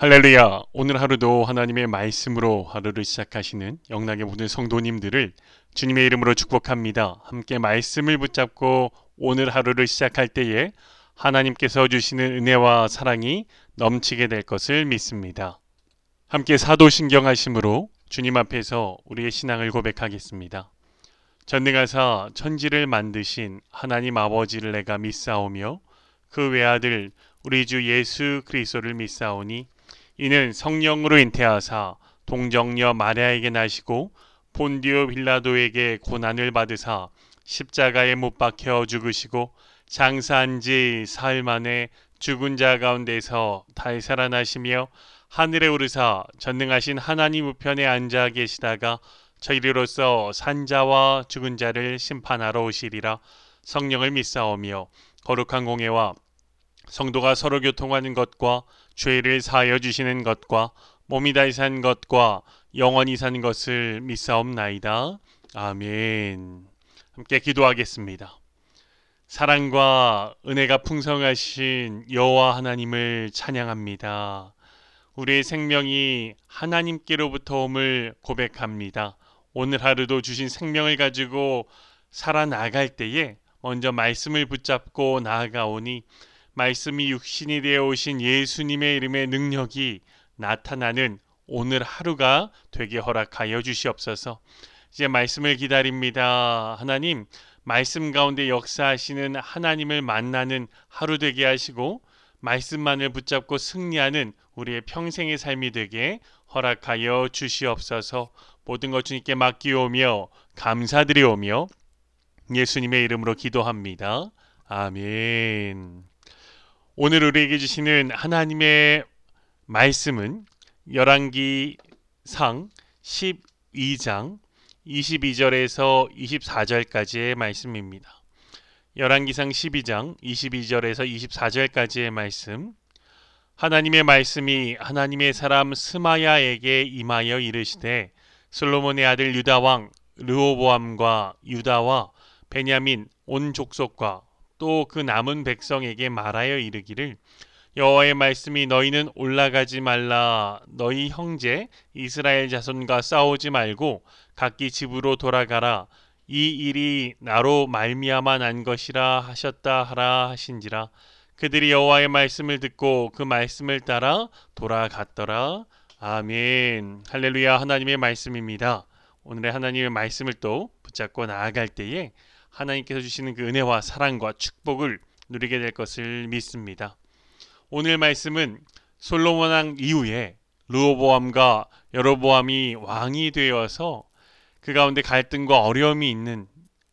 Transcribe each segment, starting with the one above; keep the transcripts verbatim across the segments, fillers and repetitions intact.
할렐루야! 오늘 하루도 하나님의 말씀으로 하루를 시작하시는 영락의 모든 성도님들을 주님의 이름으로 축복합니다. 함께 말씀을 붙잡고 오늘 하루를 시작할 때에 하나님께서 주시는 은혜와 사랑이 넘치게 될 것을 믿습니다. 함께 사도신경하심으로 주님 앞에서 우리의 신앙을 고백하겠습니다. 전능하사 천지를 만드신 하나님 아버지를 내가 믿사오며 그 외아들 우리 주 예수 그리스도를 믿사오니 이는 성령으로 잉태하사 동정녀 마리아에게 나시고 본디오 빌라도에게 고난을 받으사 십자가에 못 박혀 죽으시고 장사한 지 사흘 만에 죽은 자 가운데서 달살아나시며 하늘에 오르사 전능하신 하나님 우편에 앉아 계시다가 저희로서 산자와 죽은 자를 심판하러 오시리라. 성령을 믿사오며 거룩한 공예와 성도가 서로 교통하는 것과 죄를 사하여 주시는 것과 몸이 다시 산 것과 영원히 산 것을 믿사옵나이다. 아멘. 함께 기도하겠습니다. 사랑과 은혜가 풍성하신 여호와 하나님을 찬양합니다. 우리의 생명이 하나님께로부터 옴을 고백합니다. 오늘 하루도 주신 생명을 가지고 살아나갈 때에 먼저 말씀을 붙잡고 나아가오니 말씀이 육신이 되어 오신 예수님의 이름의 능력이 나타나는 오늘 하루가 되게 허락하여 주시옵소서. 이제 말씀을 기다립니다. 하나님, 말씀 가운데 역사하시는 하나님을 만나는 하루 되게 하시고 말씀만을 붙잡고 승리하는 우리의 평생의 삶이 되게 허락하여 주시옵소서. 모든 것 주님께 맡기오며 감사드리오며 예수님의 이름으로 기도합니다. 아멘. 오늘 우리에게 주시는 하나님의 말씀은 열왕기상 십이 장 이십이 절에서 이십사 절까지의 말씀입니다. 열왕기상 십이 장 이십이 절에서 이십사 절까지의 말씀. 하나님의 말씀이 하나님의 사람 스마야에게 임하여 이르시되 솔로몬의 아들 유다왕 르호보암과 유다와 베냐민 온 족속과 또 그 남은 백성에게 말하여 이르기를 여호와의 말씀이 너희는 올라가지 말라. 너희 형제 이스라엘 자손과 싸우지 말고 각기 집으로 돌아가라. 이 일이 나로 말미암아 난 것이라 하셨다 하라 하신지라. 그들이 여호와의 말씀을 듣고 그 말씀을 따라 돌아갔더라. 아멘. 할렐루야. 하나님의 말씀입니다. 오늘의 하나님의 말씀을 또 붙잡고 나아갈 때에 하나님께서 주시는 그 은혜와 사랑과 축복을 누리게 될 것을 믿습니다. 오늘 말씀은 솔로몬 왕 이후에 르호보암과 여로보암이 왕이 되어서 그 가운데 갈등과 어려움이 있는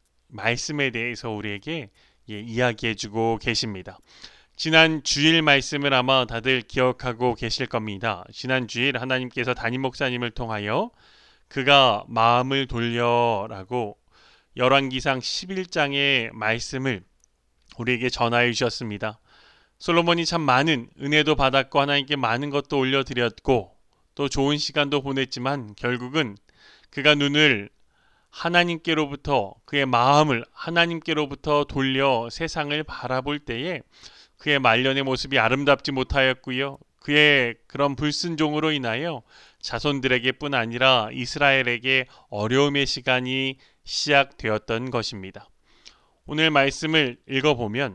말씀에 대해서 우리에게 예, 이야기해주고 계십니다. 지난 주일 말씀을 아마 다들 기억하고 계실 겁니다. 지난 주일 하나님께서 담임 목사님을 통하여 그가 마음을 돌려라고 열왕기상 십일 장의 말씀을 우리에게 전하여 주셨습니다. 솔로몬이 참 많은 은혜도 받았고 하나님께 많은 것도 올려드렸고 또 좋은 시간도 보냈지만 결국은 그가 눈을 하나님께로부터 그의 마음을 하나님께로부터 돌려 세상을 바라볼 때에 그의 말년의 모습이 아름답지 못하였고요. 그의 그런 불순종으로 인하여 자손들에게 뿐 아니라 이스라엘에게 어려움의 시간이 시작되었던 것입니다. 오늘 말씀을 읽어보면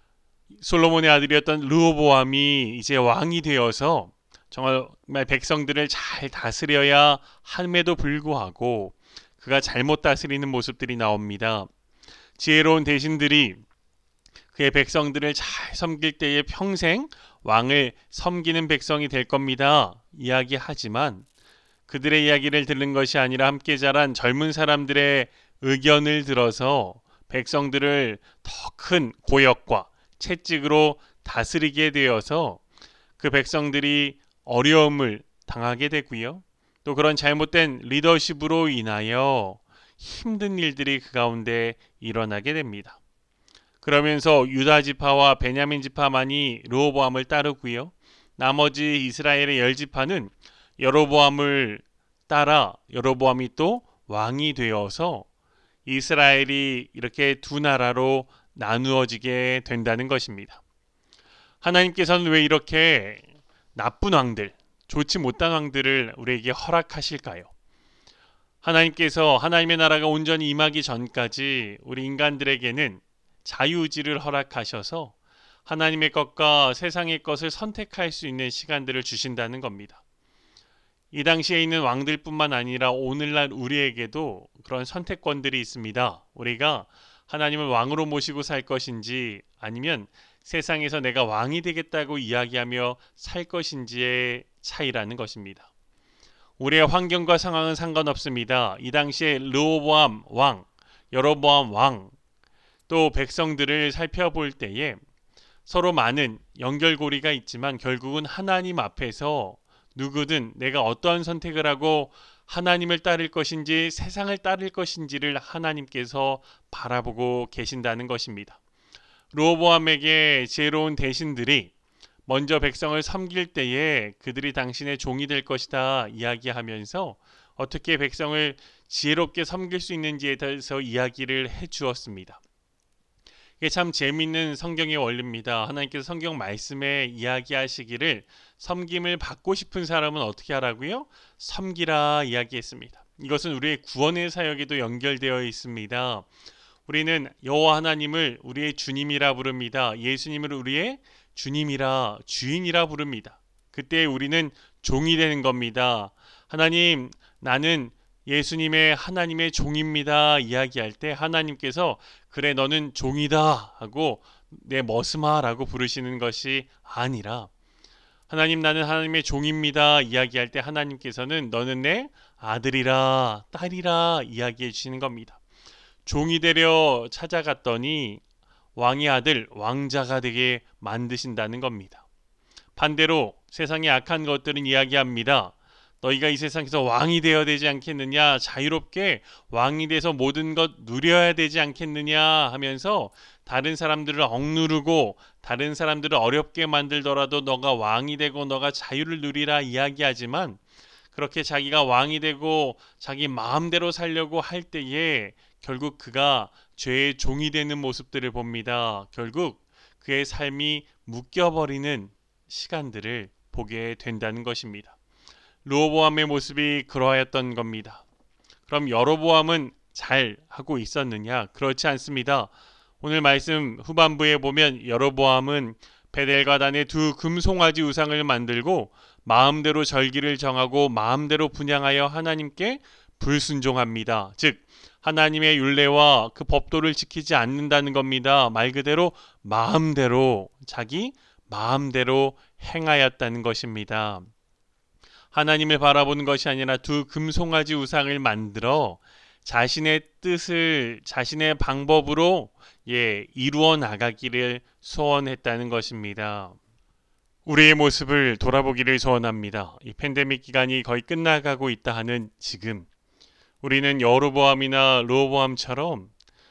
솔로몬의 아들이었던 르호보암이 이제 왕이 되어서 정말 백성들을 잘 다스려야 함에도 불구하고 그가 잘못 다스리는 모습들이 나옵니다. 지혜로운 대신들이 그의 백성들을 잘 섬길 때에 평생 왕을 섬기는 백성이 될 겁니다. 이야기하지만 그들의 이야기를 들은 것이 아니라 함께 자란 젊은 사람들의 의견을 들어서 백성들을 더 큰 고역과 채찍으로 다스리게 되어서 그 백성들이 어려움을 당하게 되고요. 또 그런 잘못된 리더십으로 인하여 힘든 일들이 그 가운데 일어나게 됩니다. 그러면서 유다 지파와 베냐민 지파만이 르호보암을 따르고요. 나머지 이스라엘의 열 지파는 여로보암을 따라 여로보암이 또 왕이 되어서 이스라엘이 이렇게 두 나라로 나누어지게 된다는 것입니다. 하나님께서는 왜 이렇게 나쁜 왕들, 좋지 못한 왕들을 우리에게 허락하실까요? 하나님께서 하나님의 나라가 온전히 임하기 전까지 우리 인간들에게는 자유의지를 허락하셔서 하나님의 것과 세상의 것을 선택할 수 있는 시간들을 주신다는 겁니다. 이 당시에 있는 왕들뿐만 아니라 오늘날 우리에게도 그런 선택권들이 있습니다. 우리가 하나님을 왕으로 모시고 살 것인지 아니면 세상에서 내가 왕이 되겠다고 이야기하며 살 것인지의 차이라는 것입니다. 우리의 환경과 상황은 상관없습니다. 이 당시에 르호보암 왕, 여로보암 왕, 또 백성들을 살펴볼 때에 서로 많은 연결고리가 있지만 결국은 하나님 앞에서 누구든 내가 어떠한 선택을 하고 하나님을 따를 것인지 세상을 따를 것인지를 하나님께서 바라보고 계신다는 것입니다. 르호보암에게 지혜로운 대신들이 먼저 백성을 섬길 때에 그들이 당신의 종이 될 것이다 이야기하면서 어떻게 백성을 지혜롭게 섬길 수 있는지에 대해서 이야기를 해 주었습니다. 이게 참 재미있는 성경의 원리입니다. 하나님께서 성경 말씀에 이야기하시기를 섬김을 받고 싶은 사람은 어떻게 하라고요? 섬기라 이야기했습니다. 이것은 우리의 구원의 사역에도 연결되어 있습니다. 우리는 여호와 하나님을 우리의 주님이라 부릅니다. 예수님을 우리의 주님이라 주인이라 부릅니다. 그때 우리는 종이 되는 겁니다. 하나님, 나는 예수님의 하나님의 종입니다 이야기할 때 하나님께서 그래 너는 종이다 하고 내 머스마라고 부르시는 것이 아니라 하나님 나는 하나님의 종입니다 이야기할 때 하나님께서는 너는 내 아들이라 딸이라 이야기해 주시는 겁니다. 종이 되려 찾아갔더니 왕의 아들 왕자가 되게 만드신다는 겁니다. 반대로 세상의 악한 것들은 이야기합니다. 너희가 이 세상에서 왕이 되어야 되지 않겠느냐, 자유롭게 왕이 돼서 모든 것 누려야 되지 않겠느냐 하면서 다른 사람들을 억누르고 다른 사람들을 어렵게 만들더라도 너가 왕이 되고 너가 자유를 누리라 이야기하지만 그렇게 자기가 왕이 되고 자기 마음대로 살려고 할 때에 결국 그가 죄의 종이 되는 모습들을 봅니다. 결국 그의 삶이 묶여버리는 시간들을 보게 된다는 것입니다. 르호보암의 모습이 그러하였던 겁니다. 그럼 여로보암은 잘 하고 있었느냐? 그렇지 않습니다. 오늘 말씀 후반부에 보면 여로보암은 베델과 단에 두 금송아지 우상을 만들고 마음대로 절기를 정하고 마음대로 분향하여 하나님께 불순종합니다. 즉 하나님의 율례와 그 법도를 지키지 않는다는 겁니다. 말 그대로 마음대로 자기 마음대로 행하였다는 것입니다. 하나님을 바라보는 것이 아니라 두 금송아지 우상을 만들어 자신의 뜻을 자신의 방법으로 예, 이루어 나가기를 소원했다는 것입니다. 우리의 모습을 돌아보기를 소원합니다. 이 팬데믹 기간이 거의 끝나가고 있다 하는 지금 우리는 여로보암이나 르호보암처럼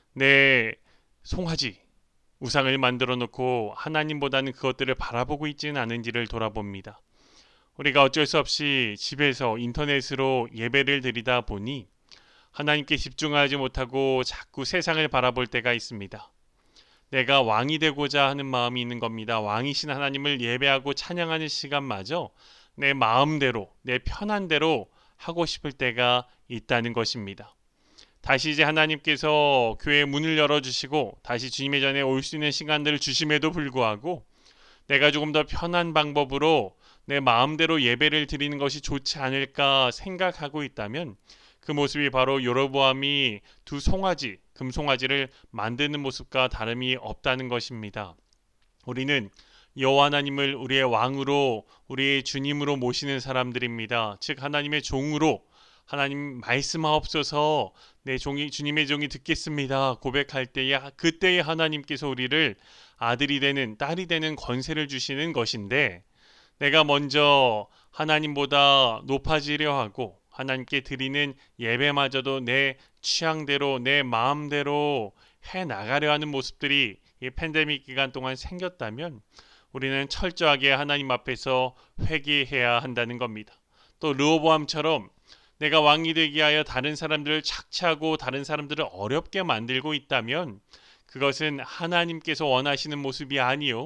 내 송아지 우상을 만들어 놓고 하나님보다는 그것들을 바라보고 있지는 않은지를 돌아봅니다. 우리가 어쩔 수 없이 집에서 인터넷으로 예배를 드리다 보니 하나님께 집중하지 못하고 자꾸 세상을 바라볼 때가 있습니다. 내가 왕이 되고자 하는 마음이 있는 겁니다. 왕이신 하나님을 예배하고 찬양하는 시간마저 내 마음대로 내 편한 대로 하고 싶을 때가 있다는 것입니다. 다시 이제 하나님께서 교회의 문을 열어주시고 다시 주님의 전에 올 수 있는 시간들을 주심에도 불구하고 내가 조금 더 편한 방법으로 내 마음대로 예배를 드리는 것이 좋지 않을까 생각하고 있다면 그 모습이 바로 여로보암이 두 송아지, 금송아지를 만드는 모습과 다름이 없다는 것입니다. 우리는 여호와 하나님을 우리의 왕으로 우리의 주님으로 모시는 사람들입니다. 즉 하나님의 종으로 하나님 말씀하옵소서 내 종이 주님의 종이 듣겠습니다 고백할 때에 그때에 하나님께서 우리를 아들이 되는 딸이 되는 권세를 주시는 것인데 내가 먼저 하나님보다 높아지려 하고 하나님께 드리는 예배마저도 내 취향대로 내 마음대로 해나가려 하는 모습들이 이 팬데믹 기간 동안 생겼다면 우리는 철저하게 하나님 앞에서 회개해야 한다는 겁니다. 또 르호보암처럼 내가 왕이 되게 하여 다른 사람들을 착취하고 다른 사람들을 어렵게 만들고 있다면 그것은 하나님께서 원하시는 모습이 아니요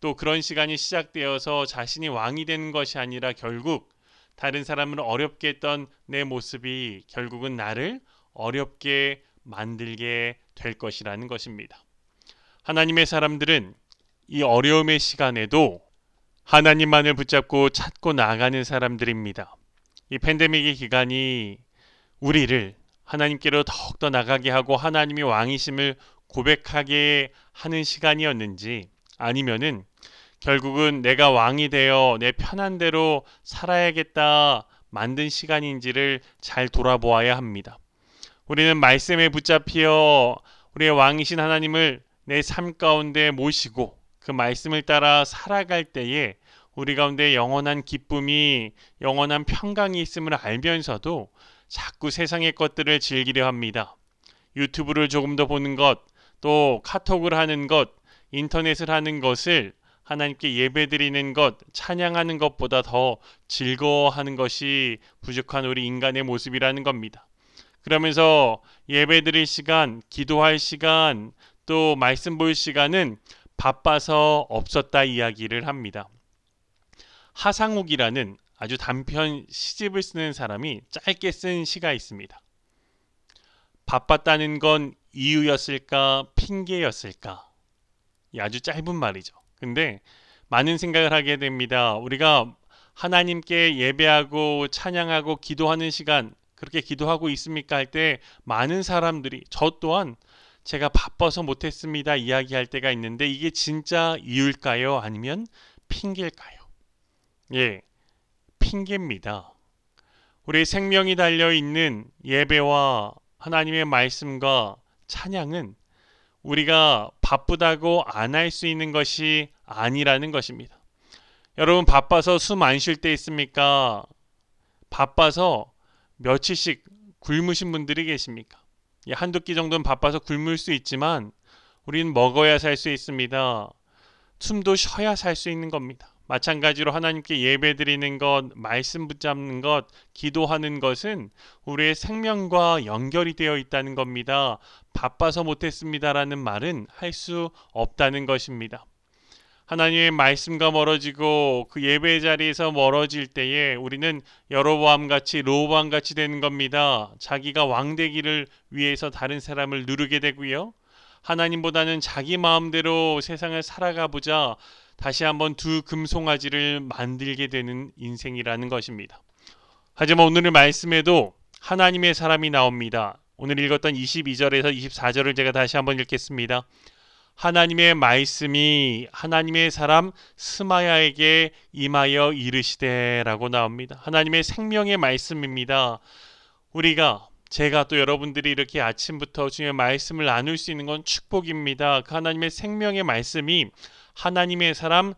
또 그런 시간이 시작되어서 자신이 왕이 되는 것이 아니라 결국 다른 사람을 어렵게 했던 내 모습이 결국은 나를 어렵게 만들게 될 것이라는 것입니다. 하나님의 사람들은 이 어려움의 시간에도 하나님만을 붙잡고 찾고 나아가는 사람들입니다. 이 팬데믹의 기간이 우리를 하나님께로 더욱더 나가게 하고 하나님이 왕이심을 고백하게 하는 시간이었는지, 아니면은 결국은 내가 왕이 되어 내 편한 대로 살아야겠다 만든 시간인지를 잘 돌아보아야 합니다. 우리는 말씀에 붙잡혀 우리의 왕이신 하나님을 내 삶 가운데 모시고 그 말씀을 따라 살아갈 때에 우리 가운데 영원한 기쁨이, 영원한 평강이 있음을 알면서도 자꾸 세상의 것들을 즐기려 합니다. 유튜브를 조금 더 보는 것, 또 카톡을 하는 것, 인터넷을 하는 것을 하나님께 예배드리는 것, 찬양하는 것보다 더 즐거워하는 것이 부족한 우리 인간의 모습이라는 겁니다. 그러면서 예배드릴 시간, 기도할 시간, 또 말씀 볼 시간은 바빠서 없었다 이야기를 합니다. 하상욱이라는 아주 단편 시집을 쓰는 사람이 짧게 쓴 시가 있습니다. 바빴다는 건 이유였을까, 핑계였을까? 아주 짧은 말이죠. 근데 많은 생각을 하게 됩니다. 우리가 하나님께 예배하고 찬양하고 기도하는 시간, 그렇게 기도하고 있습니까? 할 때 많은 사람들이, 저 또한 제가 바빠서 못했습니다 이야기할 때가 있는데, 이게 진짜 이유일까요? 아니면 핑계일까요? 예, 핑계입니다. 우리의 생명이 달려있는 예배와 하나님의 말씀과 찬양은 우리가 바쁘다고 안 할 수 있는 것이 아니라는 것입니다. 여러분, 바빠서 숨 안 쉴 때 있습니까? 바빠서 며칠씩 굶으신 분들이 계십니까? 한두 끼 정도는 바빠서 굶을 수 있지만 우리는 먹어야 살 수 있습니다. 숨도 쉬어야 살 수 있는 겁니다. 마찬가지로 하나님께 예배드리는 것, 말씀 붙잡는 것, 기도하는 것은 우리의 생명과 연결이 되어 있다는 겁니다. 바빠서 못했습니다라는 말은 할 수 없다는 것입니다. 하나님의 말씀과 멀어지고 그 예배 자리에서 멀어질 때에 우리는 여로보암같이 르호보암같이 되는 겁니다. 자기가 왕되기를 위해서 다른 사람을 누르게 되고요. 하나님보다는 자기 마음대로 세상을 살아가 보자 다시 한번 두 금송아지를 만들게 되는 인생이라는 것입니다. 하지만 오늘의 말씀에도 하나님의 사람이 나옵니다. 오늘 읽었던 이십이 절에서 이십사 절을 제가 다시 한번 읽겠습니다. 하나님의 말씀이 하나님의 사람 스마야에게 임하여 이르시되 라고 나옵니다. 하나님의 생명의 말씀입니다. 우리가, 제가 또 여러분들이 이렇게 아침부터 주님의 말씀을 나눌 수 있는 건 축복입니다. 그 하나님의 생명의 말씀이 하나님의 사람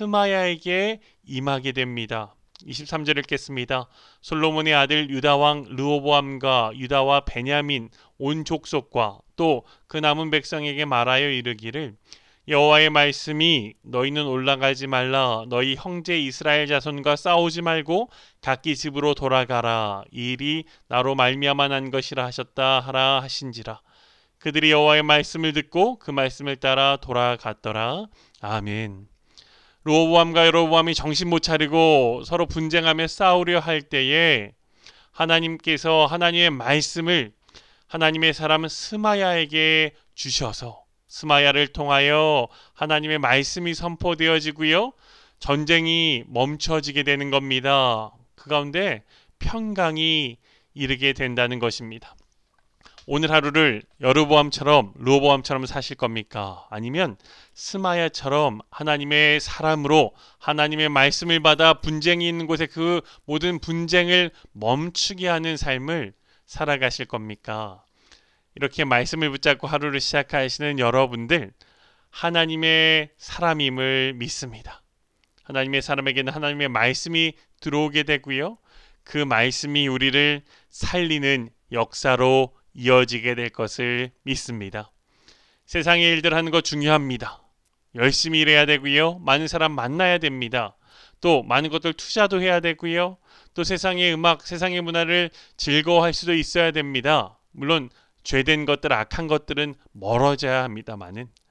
스마야에게 임하게 됩니다. 이십삼 절 읽겠습니다. 솔로몬의 아들 유다왕 르호보암과 유다와 베냐민 온 족속과 또 그 남은 백성에게 말하여 이르기를, 여호와의 말씀이 너희는 올라가지 말라, 너희 형제 이스라엘 자손과 싸우지 말고 각기 집으로 돌아가라, 이 일이 나로 말미암아 난 것이라 하셨다 하라 하신지라. 그들이 여호와의 말씀을 듣고 그 말씀을 따라 돌아갔더라. 아멘. 르호보암과 여로보암이 정신 못 차리고 서로 분쟁하며 싸우려 할 때에 하나님께서 하나님의 말씀을 하나님의 사람 스마야에게 주셔서 스마야를 통하여 하나님의 말씀이 선포되어지고요. 전쟁이 멈춰지게 되는 겁니다. 그 가운데 평강이 이르게 된다는 것입니다. 오늘 하루를 여로보암처럼 르호보암처럼 사실 겁니까? 아니면 스마야처럼 하나님의 사람으로 하나님의 말씀을 받아 분쟁이 있는 곳에 그 모든 분쟁을 멈추게 하는 삶을 살아가실 겁니까? 이렇게 말씀을 붙잡고 하루를 시작하시는 여러분들, 하나님의 사람임을 믿습니다. 하나님의 사람에게는 하나님의 말씀이 들어오게 되고요. 그 말씀이 우리를 살리는 역사로 이어지게 될 것을 믿습니다. 세상의 일들 하는 거 중요합니다. 열심히 일해야 되고요. 많은 사람 만나야 됩니다. 또 많은 것들 투자도 해야 되고요. 또 세상의 음악, 세상의 문화를 즐거워할 수도 있어야 됩니다. 물론 죄된 것들, 악한 것들은 멀어져야 합니다만은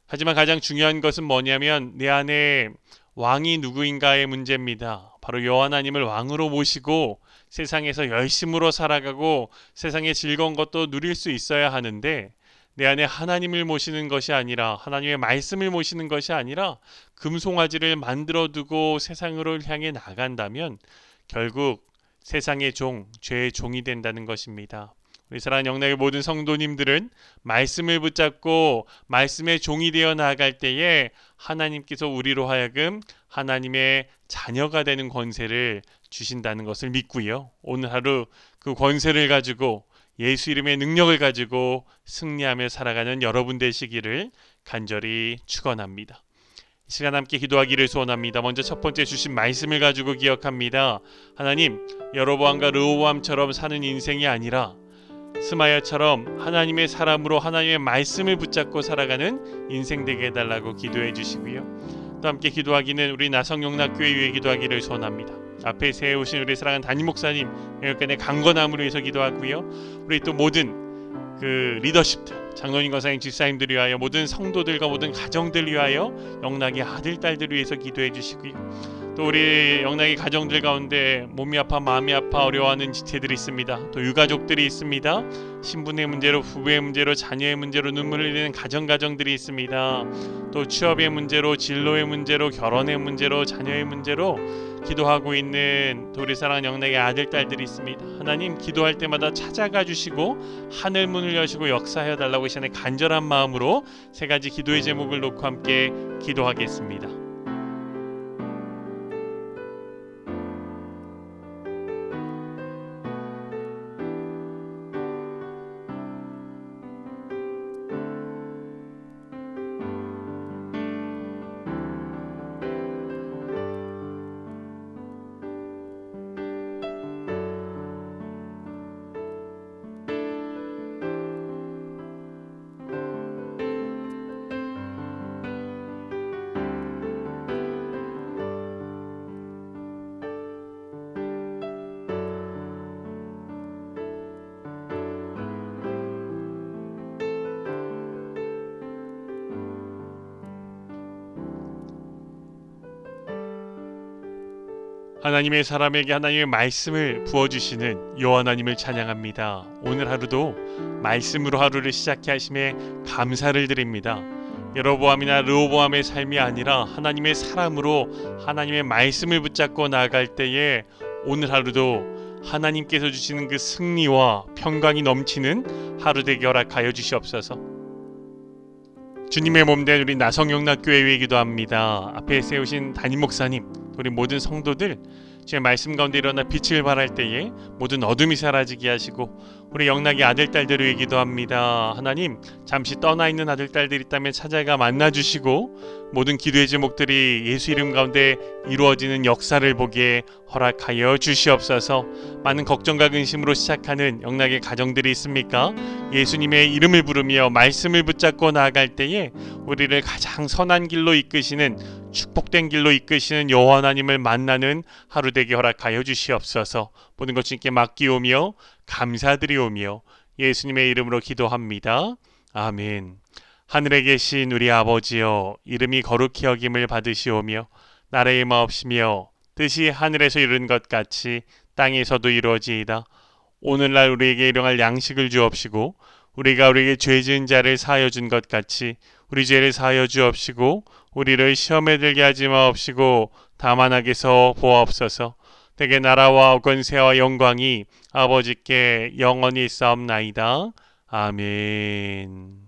하지만 가장 중요한 것은 뭐냐면 내 안에 왕이 누구인가의 문제입니다. 바로 여호와 하나님을 왕으로 모시고 세상에서 열심으로 살아가고 세상의 즐거운 것도 누릴 수 있어야 하는데, 내 안에 하나님을 모시는 것이 아니라, 하나님의 말씀을 모시는 것이 아니라 금송아지를 만들어 두고 세상으로 향해 나간다면 결국 세상의 종, 죄의 종이 된다는 것입니다. 우리 사랑하는 영락의 모든 성도님들은 말씀을 붙잡고 말씀의 종이 되어 나아갈 때에 하나님께서 우리로 하여금 하나님의 자녀가 되는 권세를 주신다는 것을 믿고요. 오늘 하루 그 권세를 가지고 예수 이름의 능력을 가지고 승리하며 살아가는 여러분 되시기를 간절히 축원합니다. 이 시간 함께 기도하기를 소원합니다. 먼저 첫 번째 주신 말씀을 가지고 기억합니다. 하나님, 여로보암과 르호보암처럼 사는 인생이 아니라 스마야처럼 하나님의 사람으로 하나님의 말씀을 붙잡고 살아가는 인생 되게 해달라고 기도해 주시고요. 또 함께 기도하기는 우리 나성용락교회 위해 기도하기를 소원합니다. 앞에 세우신 우리 사랑하는 담임 목사님 영역간의 강건함을 위해서 기도하고요. 우리 또 모든 그 리더십들, 장로님, 권사님, 집사님들 위하여, 모든 성도들과 모든 가정들 위하여, 영락의 아들, 딸들 위해서 기도해 주시고요. 또 우리 영락의 가정들 가운데 몸이 아파 마음이 아파 어려워하는 지체들이 있습니다. 또 유가족들이 있습니다. 신분의 문제로, 부부의 문제로, 자녀의 문제로 눈물을 흘리는 가정 가정들이 있습니다. 또 취업의 문제로, 진로의 문제로, 결혼의 문제로, 자녀의 문제로 기도하고 있는 또 우리 사랑하는 영락의 아들, 딸들이 있습니다. 하나님, 기도할 때마다 찾아가 주시고 하늘 문을 여시고 역사하여 달라고 이 시간에 간절한 마음으로 세 가지 기도의 제목을 놓고 함께 기도하겠습니다. 하나님의 사람에게 하나님의 말씀을 부어주시는 여호와 하나님을 찬양합니다. 오늘 하루도 말씀으로 하루를 시작해 하심에 감사를 드립니다. 여로보암이나 르호보암의 삶이 아니라 하나님의 사람으로 하나님의 말씀을 붙잡고 나아갈 때에 오늘 하루도 하나님께서 주시는 그 승리와 평강이 넘치는 하루 되게 허락하여 주시옵소서. 주님의 몸된 우리 나성영락교회 위에 기도합니다. 앞에 세우신 담임 목사님, 우리 모든 성도들 주의 말씀 가운데 일어나 빛을 발할 때에 모든 어둠이 사라지게 하시고, 우리 영락의 아들, 딸들을 위해 기도합니다. 하나님, 잠시 떠나 있는 아들, 딸들이 있다면 찾아가 만나주시고 모든 기도의 제목들이 예수 이름 가운데 이루어지는 역사를 보기에 허락하여 주시옵소서. 많은 걱정과 근심으로 시작하는 영락의 가정들이 있습니까? 예수님의 이름을 부르며 말씀을 붙잡고 나아갈 때에 우리를 가장 선한 길로 이끄시는, 축복된 길로 이끄시는 여호와 하나님을 만나는 하루 되게 허락하여 주시옵소서. 모든 것 주님께 맡기오며 감사드리오며 예수님의 이름으로 기도합니다. 아멘. 하늘에 계신 우리 아버지여, 이름이 거룩히 여김을 받으시오며 나라의 마옵시며 뜻이 하늘에서 이룬 것 같이 땅에서도 이루어지이다. 오늘날 우리에게 일용할 양식을 주옵시고, 우리가 우리에게 죄 지은 자를 사하여 준 것 같이 우리 죄를 사하여 주옵시고, 우리를 시험에 들게 하지 마옵시고 다만 악에서 보옵소서. 대개 나라와 권세와 영광이 아버지께 영원히 있사옵나이다. 아멘.